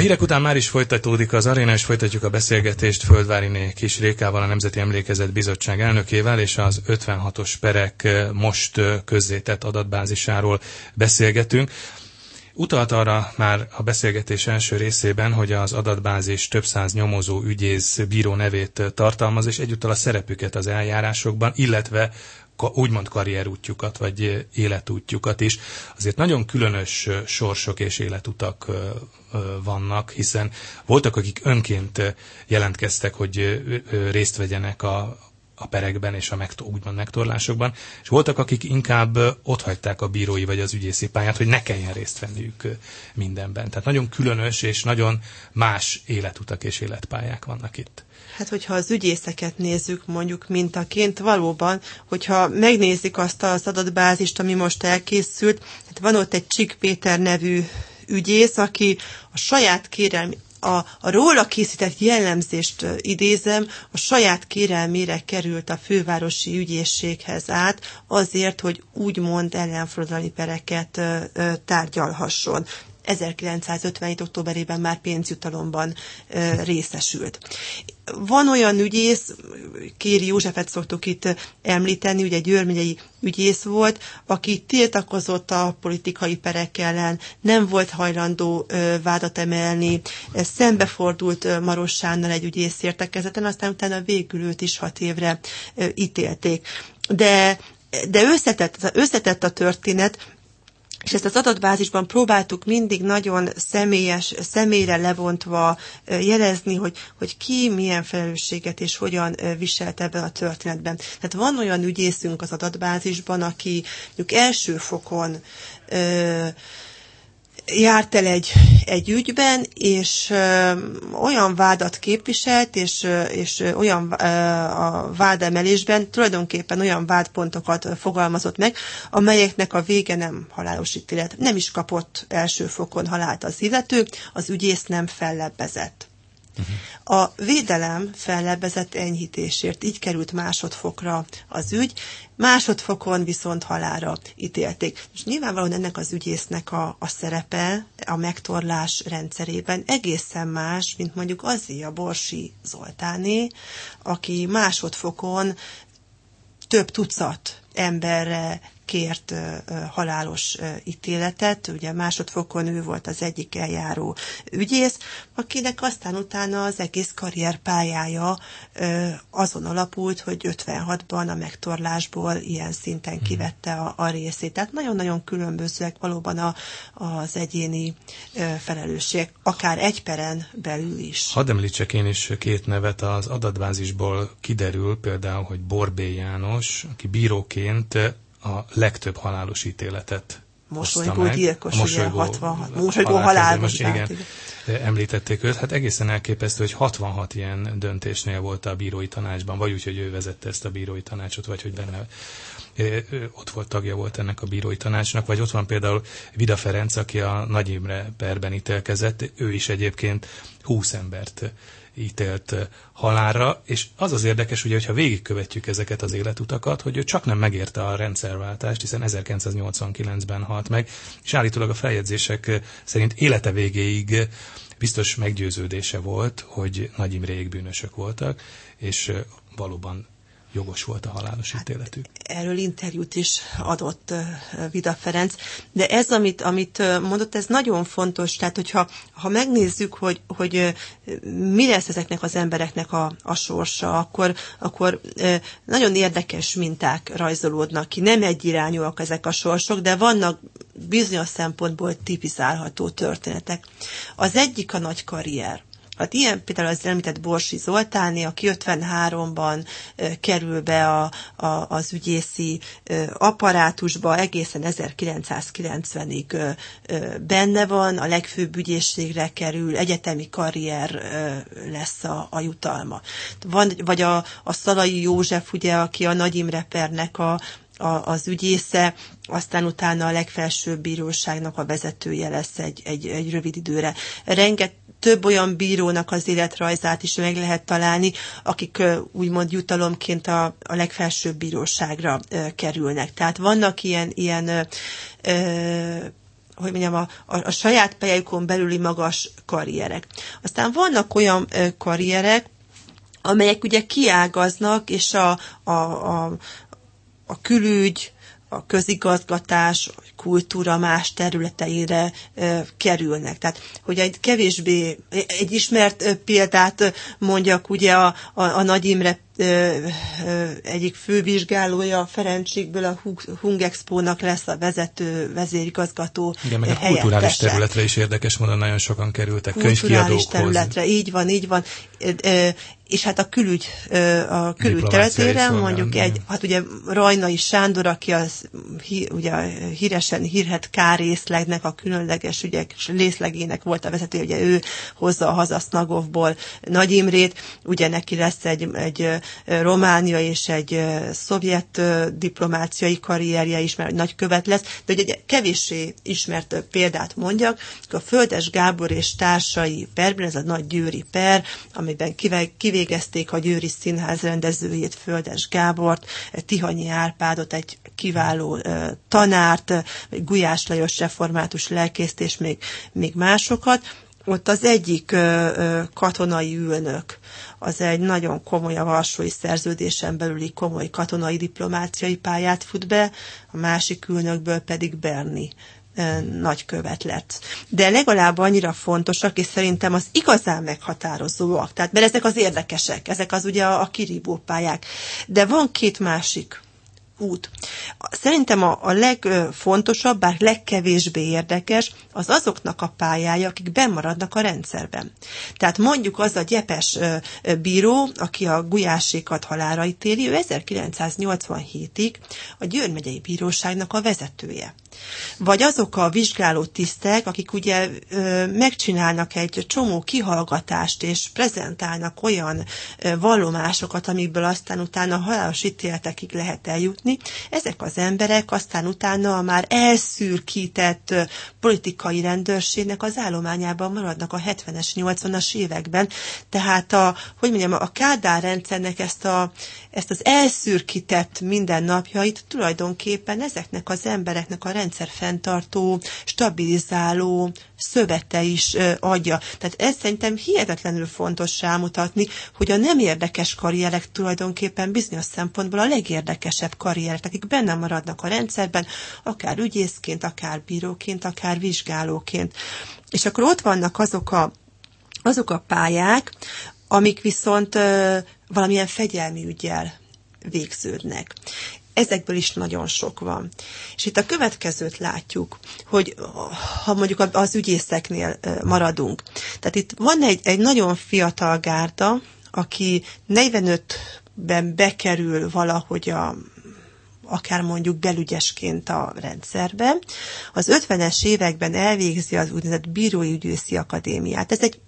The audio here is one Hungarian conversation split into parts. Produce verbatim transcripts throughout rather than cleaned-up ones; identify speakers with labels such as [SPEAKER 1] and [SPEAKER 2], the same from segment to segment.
[SPEAKER 1] hírek után már is folytatódik az aréna, és folytatjuk a beszélgetést Földváriné Kis Rékával, a Nemzeti Emlékezet Bizottság elnökével, és az ötvenhatos perek most közzétett adatbázisáról beszélgetünk. Utalt arra már a beszélgetés első részében, hogy az adatbázis több száz nyomozó, ügyész, bíró nevét tartalmaz, és egyúttal a szerepüket az eljárásokban, illetve úgymond karrierútjukat, vagy életútjukat is. Azért nagyon különös sorsok és életutak vannak, hiszen voltak, akik önként jelentkeztek, hogy részt vegyenek a, a perekben és a megto- úgymond megtorlásokban, és voltak, akik inkább otthagyták a bírói vagy az ügyészi pályát, hogy ne kelljen részt venniük mindenben. Tehát nagyon különös és nagyon más életutak és életpályák vannak itt.
[SPEAKER 2] Hát, hogyha az ügyészeket nézzük mondjuk mintaként, valóban, hogyha megnézik azt az adatbázist, ami most elkészült, hát van ott egy Csik Péter nevű ügyész, aki a saját kérelmi, a, a róla készített jellemzést idézem, a saját kérelmére került a fővárosi ügyészséghez át, azért, hogy úgymond ellenforradalmi pereket ö, ö, tárgyalhasson. ezerkilencszázötvenhét októberében már pénzjutalomban ö, részesült. Van olyan ügyész, Kéri Józsefet szoktuk itt említeni, ugye Győr megyei ügyész volt, aki tiltakozott a politikai perek ellen, nem volt hajlandó ö, vádat emelni, szembefordult ö, Marossánnal egy ügyész értekezeten, aztán utána végül őt is hat évre ö, ítélték. De, de összetett, összetett a történet, és ezt az adatbázisban próbáltuk mindig nagyon személyes, személyre levontva jelezni, hogy, hogy ki milyen felelősséget és hogyan viselt ebben a történetben. Tehát van olyan ügyészünk az adatbázisban, aki mondjuk első fokon ö, járt el egy, egy ügyben, és ö, olyan vádat képviselt, és, és olyan ö, a vádemelésben tulajdonképpen olyan vádpontokat fogalmazott meg, amelyeknek a vége nem halálos ítélet. Nem is kapott első fokon halált az illető, az ügyész nem fellebbezett. Uh-huh. A védelem fellebbezett enyhítésért, így került másodfokra az ügy, másodfokon viszont halálra ítélték. És nyilvánvalóan ennek az ügyésznek a, a szerepe a megtorlás rendszerében egészen más, mint mondjuk Azzia Borsi Zoltáné, aki másodfokon több tucat emberre kért uh, halálos uh, ítéletet, ugye másodfokon ő volt az egyik eljáró ügyész, akinek aztán utána az egész karrierpályája uh, azon alapult, hogy ötvenhatban a megtorlásból ilyen szinten kivette a, a részét. Tehát nagyon-nagyon különbözőek valóban a, az egyéni uh, felelősség, akár egy peren belül is.
[SPEAKER 1] Hadd említsek én is két nevet, az adatbázisból kiderül például, hogy Borbély János, aki bíróként a legtöbb halálos ítéletet
[SPEAKER 2] Mosolygó gyilkos,
[SPEAKER 1] ugye
[SPEAKER 2] hatvanhat. Mosolygó halál.
[SPEAKER 1] Most igen, említették őt. Hát egészen elképesztő, hogy hatvanhat ilyen döntésnél volt a bírói tanácsban, vagy úgy, hogy ő vezette ezt a bírói tanácsot, vagy hogy benne ott volt, tagja volt ennek a bírói tanácsnak, vagy ott van például Vida Ferenc, aki a Nagy Imre perben ítélkezett, ő is egyébként húsz embert ítélt halálra, és az az érdekes, ugye, hogyha végigkövetjük ezeket az életutakat, hogy ő csak nem megérte a rendszerváltást, hiszen ezerkilencszáznyolcvankilencben halt meg, és állítólag a feljegyzések szerint élete végéig biztos meggyőződése volt, hogy Nagy Imrék bűnösök voltak, és valóban jogos volt a halálos ítéletük.
[SPEAKER 2] Hát, erről interjút is adott uh, Vida Ferenc, de ez, amit, amit uh, mondott, ez nagyon fontos, tehát hogyha ha megnézzük, hogy, hogy uh, mi lesz ezeknek az embereknek a, a sorsa, akkor, akkor uh, nagyon érdekes minták rajzolódnak ki. Nem egyirányúak ezek a sorsok, de vannak bizonyos szempontból tipizálható történetek. Az egyik a nagy karrier. Hát ilyen például az említett Borsi Zoltáné, aki ötvenháromban e, kerül be a, a, az ügyészi e, apparátusba, egészen ezerkilencszázkilencvenig e, e, benne van, a legfőbb ügyészségre kerül, egyetemi karrier e, lesz a, a jutalma. Van, vagy a, a Szalai József, ugye, aki a Nagy Imre pernek a A, az ügyésze, aztán utána a legfelsőbb bíróságnak a vezetője lesz egy, egy, egy rövid időre. Renget, több olyan bírónak az életrajzát is meg lehet találni, akik úgymond jutalomként a, a legfelsőbb bíróságra kerülnek. Tehát vannak ilyen, ilyen ö, hogy mondjam, a, a, a saját pályájukon belüli magas karrierek. Aztán vannak olyan ö, karrierek, amelyek ugye kiágaznak, és a, a, a, a külügy, a közigazgatás, a kultúra más területeire e, kerülnek. Tehát, hogy egy kevésbé, egy ismert e, példát mondjak, ugye a, a, a Nagy Imre e, e, egyik fővizsgálója a Ferencsékből a Hungexpo-nak lesz a vezető vezérigazgató.
[SPEAKER 1] Igen, meg a kulturális területre is érdekes módon nagyon sokan kerültek
[SPEAKER 2] könyvkiadókhoz. Kulturális területre, így van, így van. E, e, és hát a külügy, a külügy területére mondjuk egy, hát ugye Rajnai Sándor, aki az hí, ugye híresen hírhet K-részlegnek, a különleges ügyek részlegének volt a vezető, ugye ő hozza a Hazasznagovból Nagy Imrét, ugye neki lesz egy, egy Románia és egy szovjet diplomáciai karrierje is, mert nagykövet lesz, de ugye kevéssé ismert példát mondjak, a Földes Gábor és társai perben, ez a nagy győri per, amiben kivégezték a Győri Színház rendezőjét, Földes Gábort, Tihanyi Árpádot, egy kiváló uh, tanárt, Gulyás Lajos református lelkészt, és még, még másokat. Ott az egyik uh, katonai ülnök, az egy nagyon komoly, a Varsói Szerződésen belüli komoly katonai diplomáciai pályát fut be, a másik ülnökből pedig Berni nagykövet lett. De legalább annyira fontosak, és szerintem az igazán meghatározóak. Tehát, mert ezek az érdekesek, ezek az ugye a, a kirívó pályák. De van két másik út. Szerintem a, a legfontosabb, bár legkevésbé érdekes, az azoknak a pályája, akik bennmaradnak a rendszerben. Tehát mondjuk az a gyepes bíró, aki a Gulyásékat halálra ítéli, ő ezerkilencszáznyolcvanhétig a Győr megyei bíróságnak a vezetője. Vagy azok a vizsgáló tisztek, akik ugye ö, megcsinálnak egy csomó kihallgatást, és prezentálnak olyan ö, vallomásokat, amikből aztán utána halálos ítéletekig lehet eljutni. Ezek az emberek aztán utána a már elszürkített ö, politikai rendőrségnek az állományában maradnak a hetvenes, nyolcvanas években. Tehát a, hogy mondjam, a Kádár rendszernek ezt, a, ezt az elszürkített mindennapjait tulajdonképpen ezeknek az embereknek a rendszer fenntartó, stabilizáló szövete is ö, adja. Tehát ez szerintem hihetetlenül fontos rámutatni, hogy a nem érdekes karrierek tulajdonképpen bizonyos szempontból a legérdekesebb karrierek, akik benne maradnak a rendszerben, akár ügyészként, akár bíróként, akár vizsgálóként. És akkor ott vannak azok a, azok a pályák, amik viszont ö, valamilyen fegyelmi üggyel végződnek. Ezekből is nagyon sok van. És itt a következőt látjuk, hogy ha mondjuk az ügyészeknél maradunk. Tehát itt van egy, egy nagyon fiatal gárda, aki negyvenötben bekerül valahogy a akár mondjuk belügyesként a rendszerbe. Az ötvenes években elvégzi az úgynevezett bírói ügyészi akadémiát. Ez egy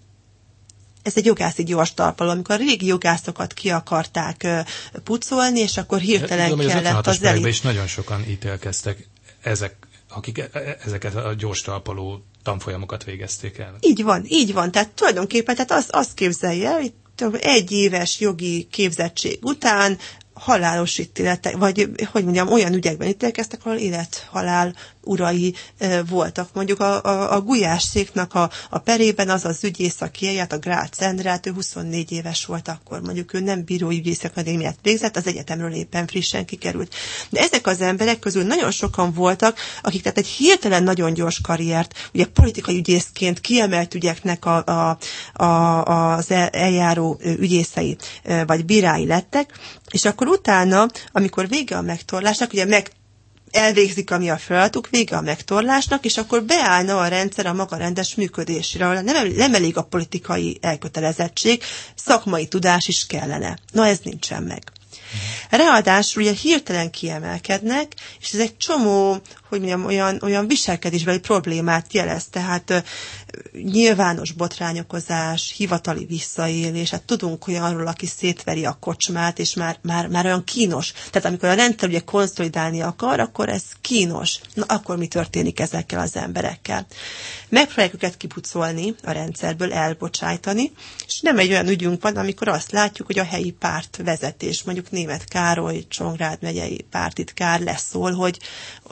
[SPEAKER 2] Ez egy jogászi gyors talpaló, amikor a régi jogászokat ki akarták uh, pucolni, és akkor hirtelen
[SPEAKER 1] tudom,
[SPEAKER 2] kellett
[SPEAKER 1] az
[SPEAKER 2] elit.
[SPEAKER 1] is nagyon sokan ítélkeztek, ezek, akik ezeket a gyors talpaló tanfolyamokat végezték el.
[SPEAKER 2] Így van, így van. Tehát tulajdonképpen tehát azt, azt képzelje el, hogy egy éves jogi képzettség után halálos ítéletek, vagy hogy mondjam, olyan ügyekben ítélkeztek, ahol élet-halál urai e, voltak. Mondjuk a, a, a Gulyásszéknak a, a perében az az ügyész, aki eljött, a Grácz Endrát, ő huszonnégy éves volt akkor, mondjuk ő nem bírói ügyészi akadémiát végzett, az egyetemről éppen frissen kikerült. De ezek az emberek közül nagyon sokan voltak, akik tehát egy hirtelen nagyon gyors karriert, ugye politikai ügyészként kiemelt ügyeknek a, a, a, az eljáró ügyészei vagy bírái lettek, és akkor utána, amikor vége a megtorlásnak, ugye meg elvégzik, ami a feladatuk, vége a megtorlásnak, és akkor beállna a rendszer a maga rendes működésére, ahol nem, nem elég a politikai elkötelezettség, szakmai tudás is kellene. Na, ez nincsen meg. Ráadásul ugye hirtelen kiemelkednek, és ez egy csomó, hogy mondjam, olyan, olyan viselkedésbeli problémát jelez, tehát uh, nyilvános botrányokozás, hivatali visszaélés, hát tudunk olyanról, aki szétveri a kocsmát, és már, már, már olyan kínos. Tehát amikor a rendszer ugye konszolidálni akar, akkor ez kínos. Na, akkor mi történik ezekkel az emberekkel? Megpróbáljuk őket kipucolni a rendszerből, elbocsájtani, és nem egy olyan ügyünk van, amikor azt látjuk, hogy a helyi párt vezetés, mondjuk Németh Károly, Csongrád megyei pártitkár leszól, hogy, hogy ez az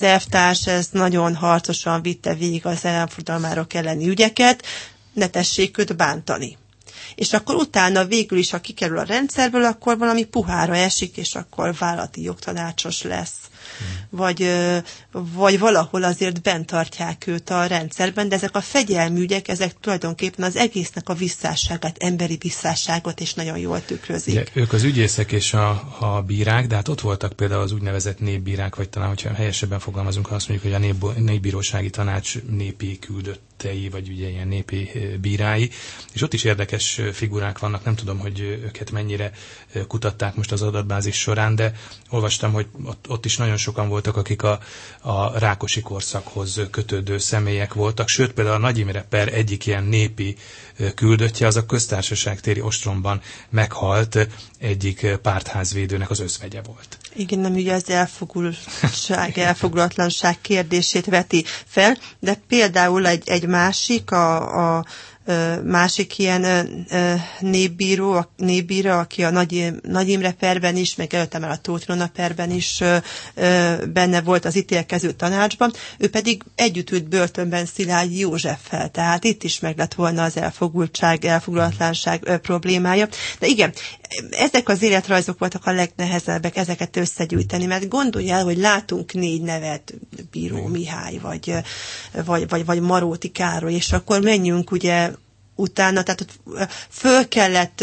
[SPEAKER 2] elvtárs, ez nagyon harcosan vitte végig az ellenfordulmárok elleni ügyeket, ne tessék őt bántani. És akkor utána végül is, ha kikerül a rendszerből, akkor valami puhára esik, és akkor vállalati jogtanácsos lesz. Hmm. Vagy, vagy valahol azért bent tartják őt a rendszerben, de ezek a fegyelmi ügyek, ezek tulajdonképpen az egésznek a visszásságát, emberi visszásságot is nagyon jól tükrözik.
[SPEAKER 1] Ugye, ők az ügyészek és a, a bírák, de hát ott voltak például az úgynevezett népbírák, vagy talán, hogyha helyesebben fogalmazunk, ha azt mondjuk, hogy a nép, népbírósági tanács népi küldöttei, vagy ugye ilyen népi bírái, és ott is érdekes figurák vannak, nem tudom, hogy őket mennyire kutatták most az adatbázis során, de olvastam, hogy ott, ott is nagyon sokan voltak, akik a, a Rákosi korszakhoz kötődő személyek voltak, sőt például a Nagy Imre per egyik ilyen népi küldöttje, az a Köztársaságtéri ostromban meghalt egyik pártházvédőnek az özvegye volt.
[SPEAKER 2] Igen, nem ugye az elfogultság, elfogulatlanság kérdését veti fel, de például egy, egy másik, a, a másik ilyen népbíró, népbíra, aki a Nagy, Nagy Imre perben is, meg előtte már a Tóth Ilona perben is benne volt az ítélkező tanácsban, ő pedig együtt ült börtönben Szilágyi Józseffel, tehát itt is meg lett volna az elfogultság, elfogulatlanság problémája. De igen, ezek az életrajzok voltak a legnehezebbek, ezeket összegyűjteni, mert gondolj el, hogy látunk négy nevet, Bíró Mihály, vagy, vagy, vagy, vagy Maróti Károly, és akkor menjünk ugye utána, tehát föl kellett,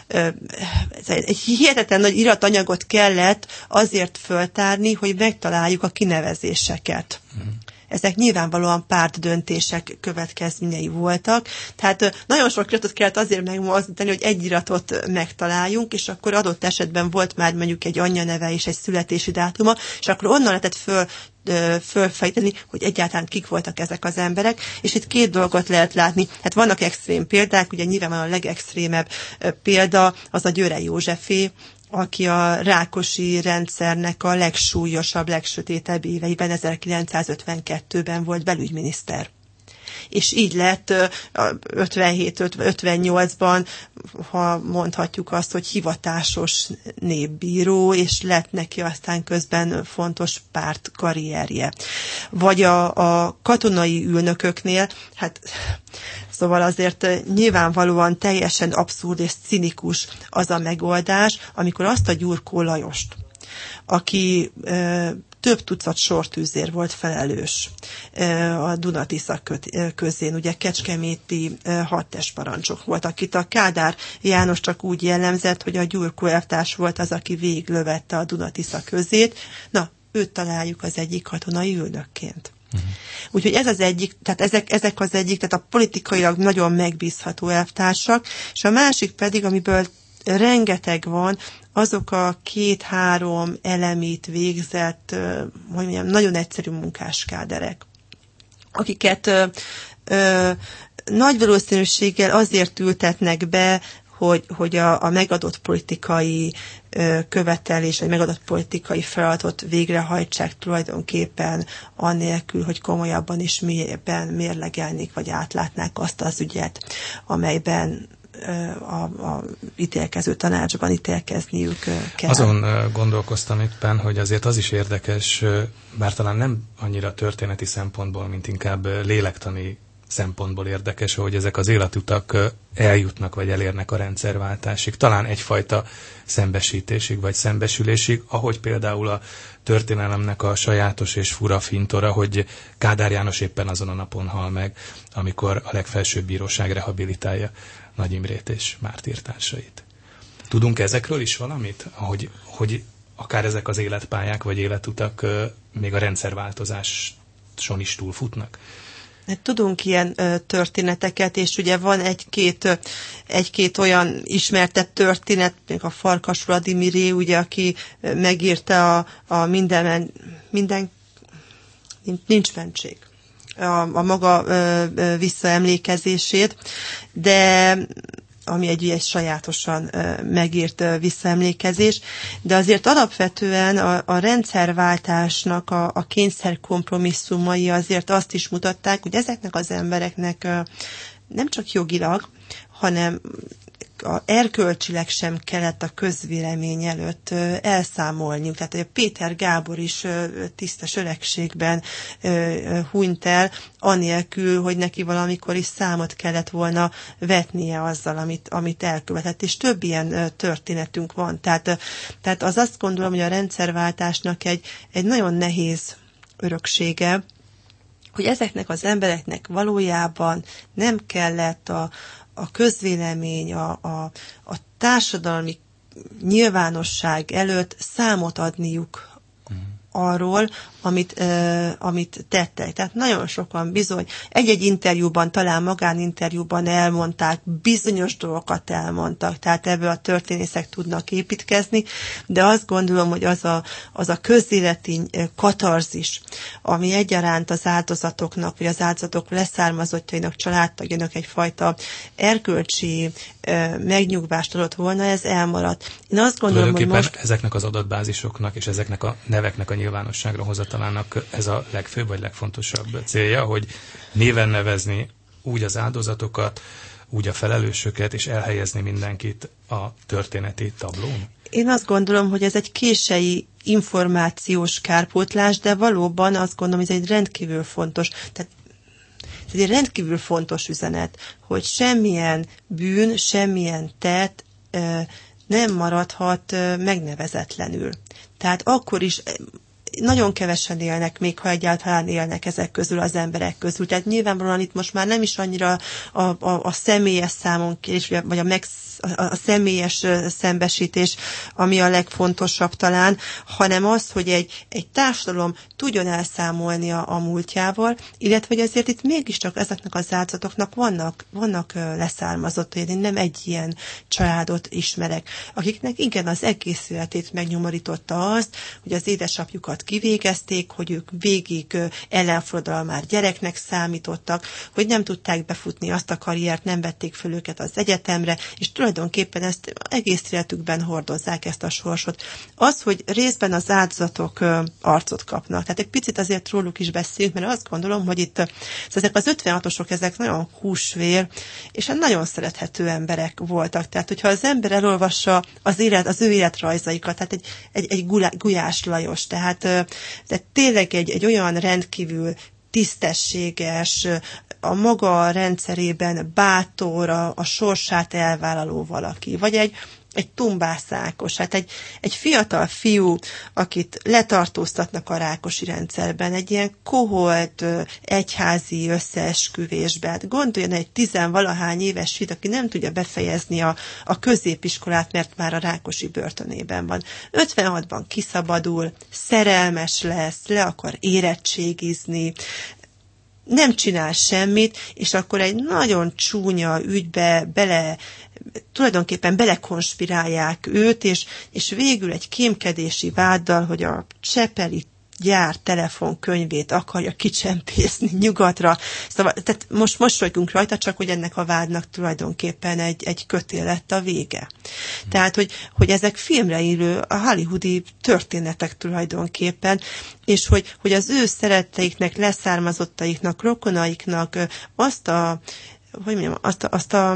[SPEAKER 2] egy hihetetlen nagy iratanyagot kellett azért föltárni, hogy megtaláljuk a kinevezéseket. Uh-huh. Ezek nyilvánvalóan pártdöntések következményei voltak, tehát nagyon sok iratot kellett azért megmozdítani, hogy egy iratot megtaláljunk, és akkor adott esetben volt már mondjuk egy anyjaneve és egy születési dátuma, és akkor onnan lehetett föl fölfejteni, hogy egyáltalán kik voltak ezek az emberek, és itt két dolgot lehet látni. Hát vannak extrém példák, ugye nyilván a legextrémebb példa az a Györey Józsefé, aki a Rákosi rendszernek a legsúlyosabb, legsötétebb éveiben, ezerkilencszázötvenkettőben volt belügyminiszter. És így lett ötvenhét ötvennyolcban, ha mondhatjuk azt, hogy hivatásos népbíró, és lett neki aztán közben fontos pártkarrierje. Vagy a, a katonai ülnököknél, hát szóval azért nyilvánvalóan teljesen abszurd és cinikus az a megoldás, amikor azt a Gyurkó Lajost, aki több tucat sortűzér volt felelős a Duna-Tisza közén, ugye kecskeméti hadtestparancsok voltak. Itt a Kádár János csak úgy jellemzett, hogy a Gyurkó elvtárs volt az, aki végiglövette a Duna-Tisza közét. Na, őt találjuk az egyik katonai ülnökként. Uh-huh. Úgyhogy ez az egyik, tehát ezek, ezek az egyik, tehát a politikailag nagyon megbízható elvtársak, és a másik pedig, amiből rengeteg van, azok a két-három elemét végzett, hogy mondjam, nagyon egyszerű munkáskáderek, akiket ö, ö, nagy valószínűséggel azért ültetnek be, hogy, hogy a, a megadott politikai ö, követelés, vagy megadott politikai feladatot végrehajtsák tulajdonképpen annélkül, hogy komolyabban és mélyebben mérlegelnék, vagy átlátnák azt az ügyet, amelyben A, a ítélkező tanácsban ítélkezniük kell.
[SPEAKER 1] Azon gondolkoztam éppen, hogy azért az is érdekes, bár talán nem annyira történeti szempontból, mint inkább lélektani szempontból érdekes, hogy ezek az életutak eljutnak, vagy elérnek a rendszerváltásig. Talán egyfajta szembesítésig, vagy szembesülésig, ahogy például a történelemnek a sajátos és fura fintora, hogy Kádár János éppen azon a napon hal meg, amikor a legfelsőbb bíróság rehabilitálja Nagy Imrét és mártírtársait. Tudunk ezekről is valamit? Hogy, hogy akár ezek az életpályák vagy életutak még a rendszerváltozáson is túlfutnak?
[SPEAKER 2] Tudunk ilyen ö, történeteket, és ugye van egy-két, egy-két olyan ismertett történet, még a Farkas Vladimiré, ugye, aki megírta a, a minden, minden, nincs mentség, a, a maga ö, ö, visszaemlékezését, de ami egy, egy sajátosan uh, megírt uh, visszaemlékezés, de azért alapvetően a, a rendszerváltásnak a, a kényszer kompromisszumai azért azt is mutatták, hogy ezeknek az embereknek uh, nem csak jogilag, hanem a erkölcsileg sem kellett a közvélemény előtt elszámolniuk. Tehát a Péter Gábor is tisztes öregségben hunyt el, anélkül, hogy neki valamikor is számot kellett volna vetnie azzal, amit, amit elkövetett. És több ilyen történetünk van. Tehát, tehát az azt gondolom, hogy a rendszerváltásnak egy, egy nagyon nehéz öröksége, hogy ezeknek az embereknek valójában nem kellett a, a közvélemény, a, a, a társadalmi nyilvánosság előtt számot adniuk arról, amit, uh, amit tettek. Tehát nagyon sokan bizony egy-egy interjúban, talán magáninterjúban elmondták, bizonyos dolgokat elmondtak, tehát ebből a történészek tudnak építkezni, de azt gondolom, hogy az a, az a közéleti katarzis, ami egyaránt az áldozatoknak, vagy az áldozatok leszármazottjainak, családtagjának egyfajta erkölcsi uh, megnyugvást adott volna, ez elmaradt. Én azt gondolom, hogy most...
[SPEAKER 1] ezeknek az adatbázisoknak és ezeknek a neveknek a nyilvánosságra hozatalának ez a legfőbb vagy legfontosabb célja, hogy néven nevezni úgy az áldozatokat, úgy a felelősöket, és elhelyezni mindenkit a történeti tablón?
[SPEAKER 2] Én azt gondolom, hogy ez egy kései információs kárpótlás, de valóban azt gondolom, hogy ez egy rendkívül fontos, tehát ez egy rendkívül fontos üzenet, hogy semmilyen bűn, semmilyen tett nem maradhat megnevezetlenül. Tehát akkor is nagyon kevesen élnek, még ha egyáltalán élnek ezek közül az emberek közül. Tehát nyilvánvalóan itt most már nem is annyira a, a, a személyes számonkérés, vagy a, meg, a, a személyes szembesítés, ami a legfontosabb talán, hanem az, hogy egy, egy társadalom tudjon elszámolni a, a múltjával, illetve hogy ezért itt mégiscsak ezeknek az áldozatoknak vannak, vannak leszármazottai. Én nem egy ilyen családot ismerek, akiknek igen, az egész életét megnyomorította azt, hogy az édesapjukat kivégezték, hogy ők végig ellenforradalmár gyereknek számítottak, hogy nem tudták befutni azt a karriert, nem vették föl őket az egyetemre, és tulajdonképpen ezt egész életükben hordozzák ezt a sorsot. Az, hogy részben az áldozatok arcot kapnak. Tehát egy picit azért róluk is beszéljünk, mert azt gondolom, hogy itt ezek az ötvenhatosok, ezek nagyon húsvér, és nagyon szerethető emberek voltak. Tehát, hogyha az ember elolvassa az, élet, az ő életrajzaikat, tehát egy, egy, egy Gulyás Lajos, tehát de tényleg egy, egy olyan rendkívül tisztességes, a maga rendszerében bátor, a, a sorsát elvállaló valaki, vagy egy, egy Tumbász Ákos, hát egy, egy fiatal fiú, akit letartóztatnak a Rákosi rendszerben, egy ilyen koholt egyházi összeesküvésben. Hát gondoljon egy tizenvalahány éves fiú, aki nem tudja befejezni a, a középiskolát, mert már a Rákosi börtönében van. ötvenhatban kiszabadul, szerelmes lesz, le akar érettségizni, nem csinál semmit, és akkor egy nagyon csúnya ügybe bele, tulajdonképpen belekonspirálják őt, és, és végül egy kémkedési váddal, hogy a Csepeli gyár telefonkönyvét akarja kicsempészni nyugatra. Szóval, tehát most mosolygunk rajta, csak hogy ennek a vádnak tulajdonképpen egy, egy kötél lett a vége. Tehát, hogy, hogy ezek filmre illő, a hollywoodi történetek tulajdonképpen, és hogy, hogy az ő szeretteiknek, leszármazottaiknak, rokonaiknak azt a, hogy mondjam, azt a, azt a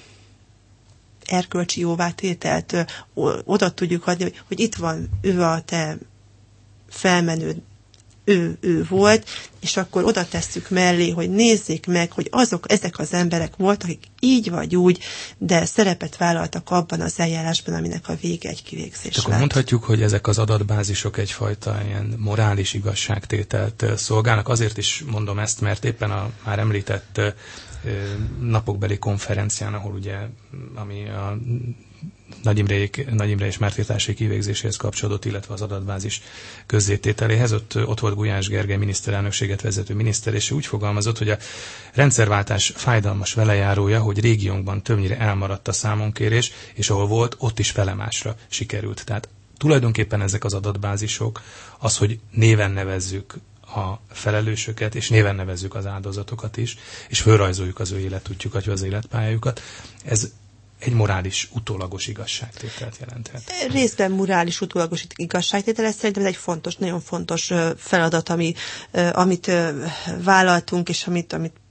[SPEAKER 2] erkölcsi jóvátételt oda tudjuk adni, hogy, hogy itt van ő a te felmenő, ő, ő volt, és akkor oda tesszük mellé, hogy nézzék meg, hogy azok, ezek az emberek voltak, akik így vagy úgy, de szerepet vállaltak abban az eljárásban, aminek a vége egy kivégzés
[SPEAKER 1] lett. Akkor mondhatjuk, hogy ezek az adatbázisok egyfajta ilyen morális igazságtételt szolgálnak. Azért is mondom ezt, mert éppen a már említett napokbeli konferencián, ahol ugye, ami a Nagy Imrék, Nagy Imre és Mártirtársai kivégzéséhez kapcsolódott, illetve az adatbázis közzétételéhez. Ott, ott volt Gulyás Gergely miniszterelnökséget vezető miniszter, és úgy fogalmazott, hogy a rendszerváltás fájdalmas velejárója, hogy régiónkban többnyire elmaradt a számonkérés, és ahol volt, ott is felemásra sikerült. Tehát tulajdonképpen ezek az adatbázisok, az, hogy néven nevezzük a felelősöket, és néven nevezzük az áldozatokat is, és fölrajzoljuk az ő életútjukat, vagy az életpályájukat, ez egy morális, utólagos igazságtételt jelenthet.
[SPEAKER 2] Részben morális, utólagos igazságtétel, ez szerintem ez egy fontos, nagyon fontos feladat, ami, amit vállaltunk, és amit, amit hát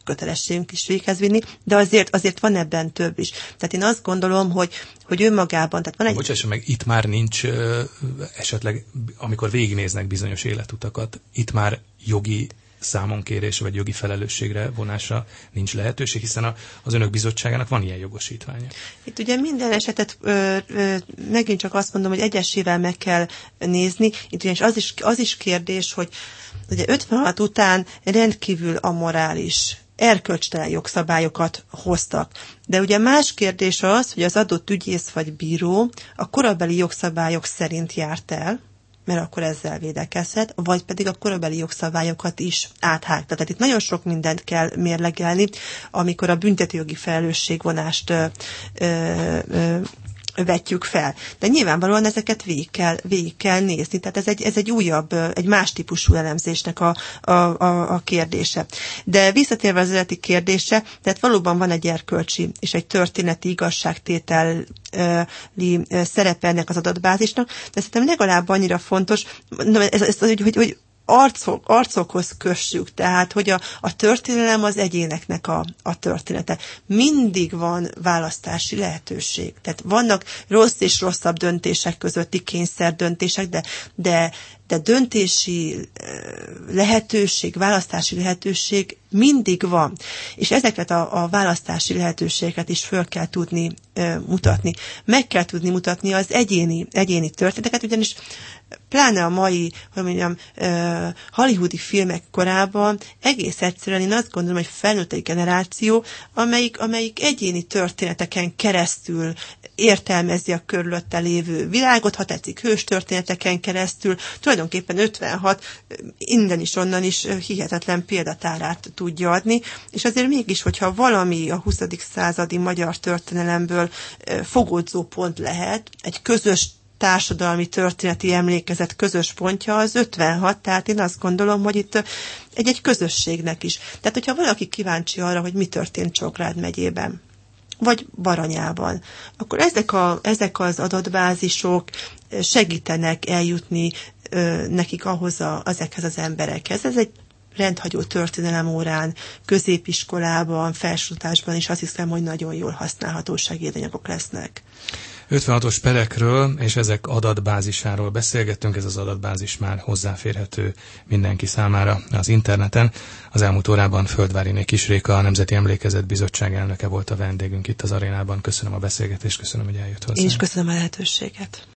[SPEAKER 2] kötelességünk is véghez vinni, de azért, azért van ebben több is. Tehát én azt gondolom, hogy, hogy önmagában... Tehát van egy...
[SPEAKER 1] Bocsásson meg, itt már nincs uh, esetleg, amikor végignéznek bizonyos életutakat, itt már jogi számonkérésre vagy jogi felelősségre vonásra nincs lehetőség, hiszen a, az önök bizottságának van ilyen jogosítványa.
[SPEAKER 2] Itt ugye minden esetet ö, ö, megint csak azt mondom, hogy egyesével meg kell nézni. Itt ugyanis az is, az is kérdés, hogy ugye ötvenhat után rendkívül amorális, erkölcstelen jogszabályokat hoztak. De ugye más kérdés az, hogy az adott ügyész vagy bíró a korabeli jogszabályok szerint járt el, mert akkor ezzel védekezhet, vagy pedig a korabeli jogszabályokat is áthágta. Tehát itt nagyon sok mindent kell mérlegelni, amikor a büntetőjogi felelősségvonást ö, ö, ö, vetjük fel. De nyilvánvalóan ezeket végig kell, végig kell nézni. Tehát ez egy, ez egy újabb, egy más típusú elemzésnek a, a, a, a kérdése. De visszatérve az eredeti kérdése, tehát valóban van egy erkölcsi és egy történeti igazságtételi szerepe ennek az adatbázisnak, de szerintem legalább annyira fontos, ez, ez, hogy, hogy, hogy Arcok, arcokhoz kössük, tehát, hogy a, a történelem az egyéneknek a, a története. Mindig van választási lehetőség. Tehát vannak rossz és rosszabb döntések közötti kényszer döntések, de, de, de döntési lehetőség, választási lehetőség mindig van. És ezeket a, a választási lehetőségeket is föl kell tudni e, mutatni. Meg kell tudni mutatni az egyéni, egyéni történeteket, ugyanis pláne a mai, hogy mondjam, uh, hollywoodi filmek korában egész egyszerűen én azt gondolom, hogy felnőtt egy generáció, amelyik, amelyik egyéni történeteken keresztül értelmezi a körülötte lévő világot, ha tetszik, hős történeteken keresztül, tulajdonképpen ötvenhat innen is, onnan is hihetetlen példatárát tudja adni, és azért mégis, hogyha valami a huszadik századi magyar történelemből fogódzó pont lehet, egy közös társadalmi történeti emlékezet közös pontja az ötvenhat, tehát én azt gondolom, hogy itt egy-egy közösségnek is. Tehát, hogyha valaki kíváncsi arra, hogy mi történt Csongrád megyében, vagy Baranyában, akkor ezek, a, ezek az adatbázisok segítenek eljutni ö, nekik ahhoz a, ezekhez az emberekhez. Ez egy rendhagyó történelemórán, középiskolában, felsőoktatásban is azt hiszem, hogy nagyon jól használható segédanyagok lesznek.
[SPEAKER 1] ötvenhatos perekről és ezek adatbázisáról beszélgettünk, ez az adatbázis már hozzáférhető mindenki számára az interneten. Az elmúlt órában Földváriné Kis Réka, a Nemzeti Emlékezet Bizottság elnöke volt a vendégünk itt az arénában. Köszönöm a beszélgetést, köszönöm, hogy eljött hozzá.
[SPEAKER 2] Én is köszönöm a lehetőséget.